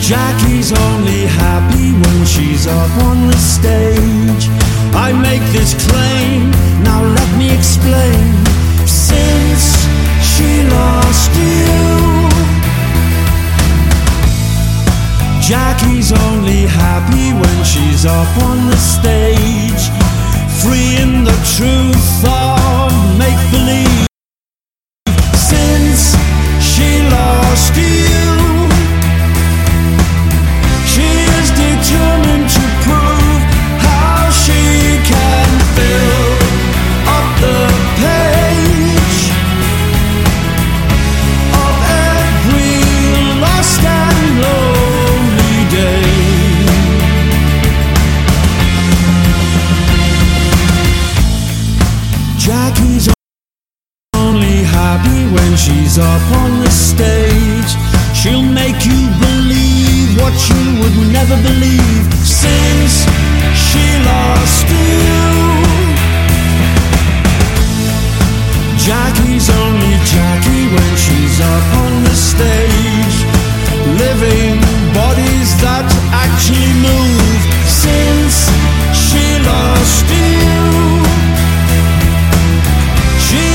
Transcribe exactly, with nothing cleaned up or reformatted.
Jackie's only happy when she's up on the stage. I make this claim, now let me explain. Since she lost you, Jackie's only happy when she's up on the stage, free in the truth of make-believe. Since she lost you, she is determined to prove how she can fill up the page of every lost and lonely day. Jackie's only happy when she's up on the stage. She'll make you believe what you would never believe. Since she lost you, Jackie's only Jackie when she's up on the stage, living